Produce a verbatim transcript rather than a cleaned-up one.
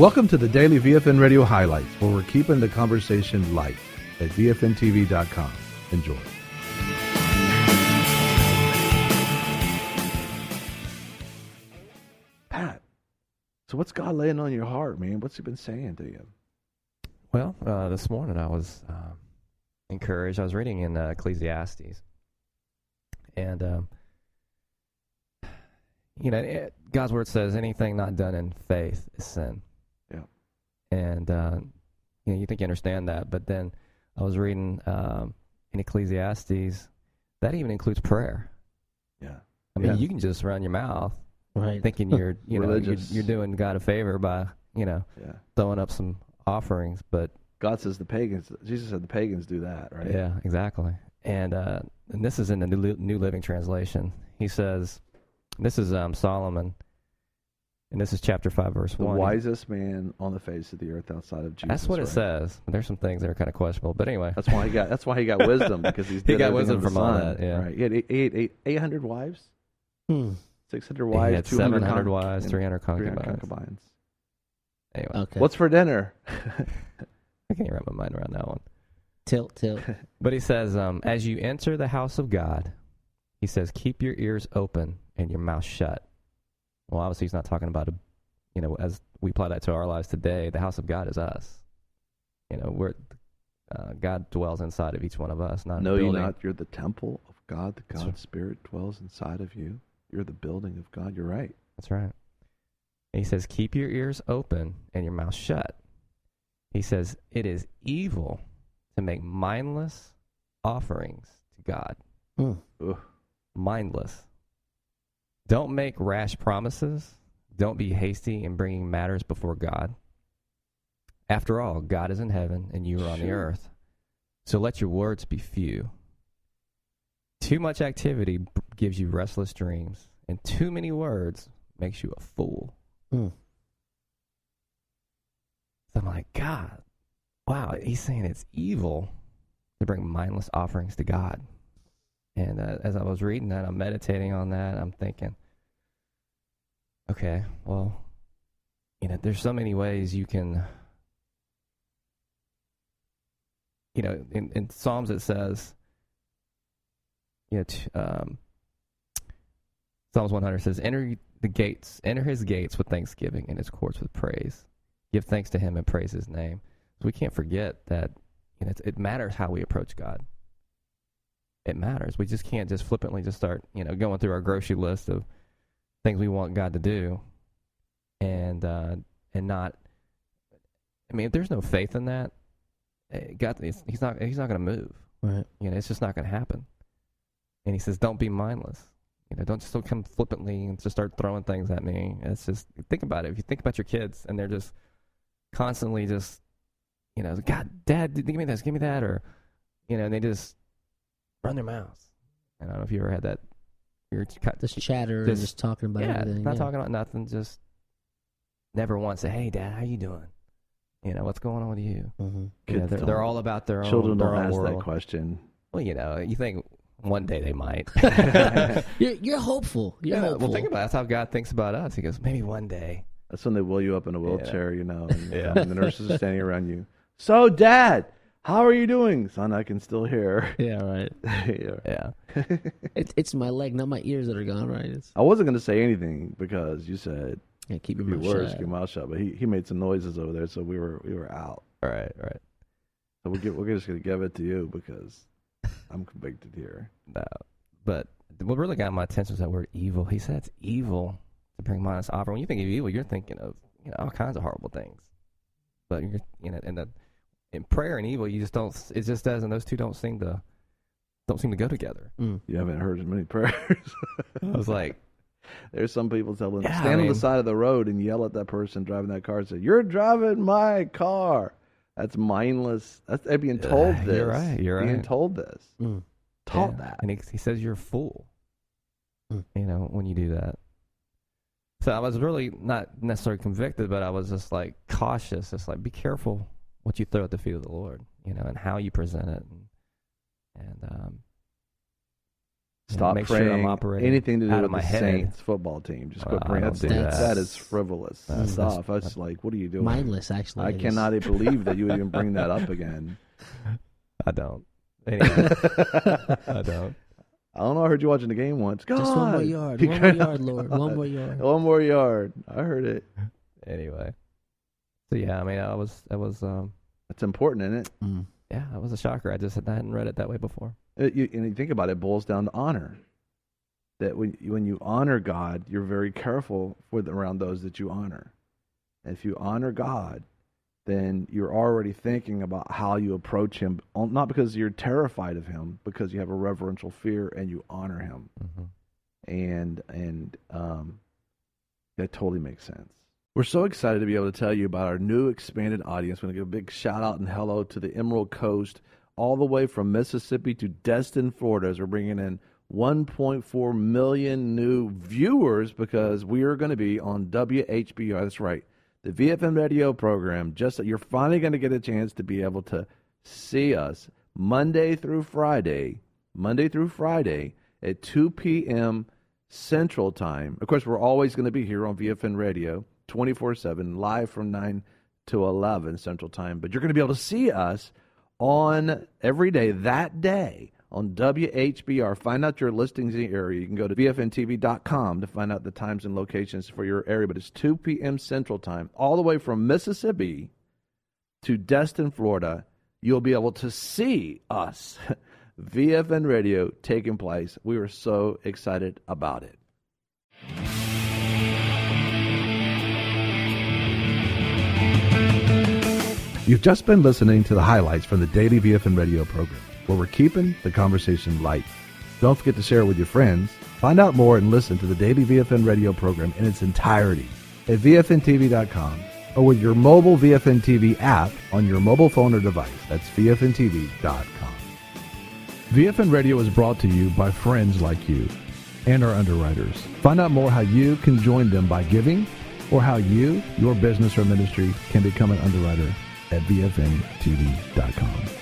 Welcome to the Daily V F N Radio Highlights, where we're keeping the conversation light at V F N T V dot com. Enjoy. Pat, so what's God laying on your heart, man? What's he been saying to you? Well, uh, this morning I was uh, encouraged. I was reading in uh, Ecclesiastes. And, um, you know, it, God's word says anything not done in faith is sin. Yeah. And, uh, you know, you think you understand that. But then I was reading um, in Ecclesiastes, that even includes prayer. Yeah. I mean, yeah. you can just run your mouth right. thinking you're, you know, you're, Religious. you're doing God a favor by, you know, Yeah. throwing up some offerings. But God says the pagans, Jesus said the pagans do that, right? yeah, exactly. And uh, and this is in the New, New Living Translation. He says, this is um, Solomon, and this is chapter five, verse The one. wisest man on the face of the earth outside of Jesus. That's what it right? says. There's some things that are kind of questionable, but anyway. That's why he got. That's why he got wisdom, because he's He did got everything wisdom under the from all sun, that, yeah. Right. He had eight, eight, eight, eight hundred wives, Hmm. six hundred He wives, had two hundred seven hundred con- wives, and three hundred three hundred concubines. concubines. Anyway, Okay. What's for dinner? I can't wrap my mind around that one. tilt, tilt? But he says, um, as you enter the house of God, he says, keep your ears open and your mouth shut. Well, obviously he's not talking about, a, you know, as we apply that to our lives today, the house of God is us. You know, we're, uh, God dwells inside of each one of us, not No, a you're building. not. You're the temple of God. The That's God right. Spirit dwells inside of you. You're the building of God. You're right. That's right. And he says, keep your ears open and your mouth shut. He says, it is evil to make mindless offerings to God. Hmm. Ugh. Mindless. Don't make rash promises. Don't be hasty in bringing matters before God. After all, God is in heaven and you are on the Sure. earth. So let your words be few. Too much activity b- gives you restless dreams, and too many words makes you a fool. Hmm. So I'm like, God, wow, he's saying it's evil to bring mindless offerings to God. And uh, as I was reading that, I'm meditating on that, I'm thinking, okay, well, you know, there's so many ways you can, you know, in, in Psalms it says, you know, t- um, Psalms one hundred says, enter the gates, enter his gates with thanksgiving and his courts with praise. Give thanks to him and praise his name. So we can't forget that, you know, it's, it matters how we approach God. It matters. We just can't just flippantly just start, you know, going through our grocery list of things we want God to do, and uh, and not. I mean, if there's no faith in that, God, he's not he's not going to move. Right. You know, it's just not going to happen. And he says, don't be mindless. You know, don't just come flippantly and just start throwing things at me. It's just, think about it. If you think about your kids and they're just constantly just, you know, God, Dad, give me this, give me that, or, you know, and they just run their mouths. And I don't know if you ever had that. You're Just chatter just, and just talking about yeah, everything. not yeah. talking about nothing. Just never once say, "Hey, Dad, how you doing? You know, what's going on with you?" Mm-hmm. You know, Kids they're, don't- they're all about their own. Children their don't own ask world. that question. Well, you know, you think one day they might. You're, you're hopeful. You're Yeah, hopeful. well, think about it. That's how God thinks about us. He goes, maybe one day. That's when they wheel you up in a wheelchair, you know, and, Yeah. and the nurses are standing around you. So, Dad, how are you doing? Son, I can still hear. Yeah, right. Yeah. Yeah. It's it's my leg, not my ears that are gone. Right. It's, I wasn't going to say anything because you said yeah, keep your be mouth worse, shut. keep your mouth shut. But he, he made some noises over there, so we were we were out. Right, right. So we're get, we're just going to give it to you because I'm convicted here. No. But what really got my attention was that word evil. He said it's evil to bring mindless offering. When you think of evil, you're thinking of, you know, all kinds of horrible things. But you're, you know, in the in prayer and evil, you just don't. It just doesn't. Those two don't seem to don't seem to go together. Mm. You haven't heard as many prayers. I was like, There's some people telling Yeah, stand I on mean- the side of the road and yell at that person driving that car and say, "You're driving my car." That's mindless. That's they're being told Uh, this. you're right, you're being right. told this. Mm. Taught yeah. that. and he, he says you're a fool. Mm. You know, when you do that. So I was really not necessarily convicted, but I was just like cautious. Just like, be careful what you throw at the feet of the Lord, you know, and how you present it. And, and um, Stop make sure praying I'm operating anything to do out of with my the head. Saints football team. Just Well, quit I praying. don't That's, do that's, that. that is frivolous That's- stuff. I that's- was like, what are you doing? Mindless, actually. I it is. cannot even believe that you would even bring that up again. I don't. Anyway, I don't. I don't know. I heard you watching the game once. God, Just one more yard. You One more cannot- yard, Lord. One more yard. One more yard. I heard it. Anyway, so yeah, I mean, I was, I was, um, That's important, isn't it? Mm. yeah, it was a shocker. I just I hadn't read it that way before. It, you, and you think about it, it boils down to honor. That when when you honor God, you're very careful with around those that you honor. And if you honor God, then you're already thinking about how you approach Him, not because you're terrified of Him, because you have a reverential fear and you honor Him. Mm-hmm. And and um, that totally makes sense. We're so excited to be able to tell you about our new expanded audience. We're going to give a big shout out and hello to the Emerald Coast, all the way from Mississippi to Destin, Florida, as we're bringing in one point four million new viewers because we are going to be on W H B R. That's right, the V F M radio program. Just that you're finally going to get a chance to be able to see us Monday through Friday, Monday through Friday at two p.m. Central Time. Of course, we're always going to be here on V F N Radio twenty-four seven, live from nine to eleven Central Time. But you're going to be able to see us on every day that day on W H B R. Find out your listings in the area. You can go to V F N T V dot com to find out the times and locations for your area. But it's two p.m. Central Time, all the way from Mississippi to Destin, Florida. You'll be able to see us, V F N Radio, taking place. We are so excited about it. You've just been listening to the highlights from the daily V F N Radio program, where we're keeping the conversation light. Don't forget to share it with your friends. Find out more and listen to the daily V F N Radio program in its entirety at V F N T V dot com or with your mobile V F N T V app on your mobile phone or device. That's V F N T V dot com. V F N Radio is brought to you by friends like you and our underwriters. Find out more how you can join them by giving or how you, your business or ministry, can become an underwriter at V F N T V dot com.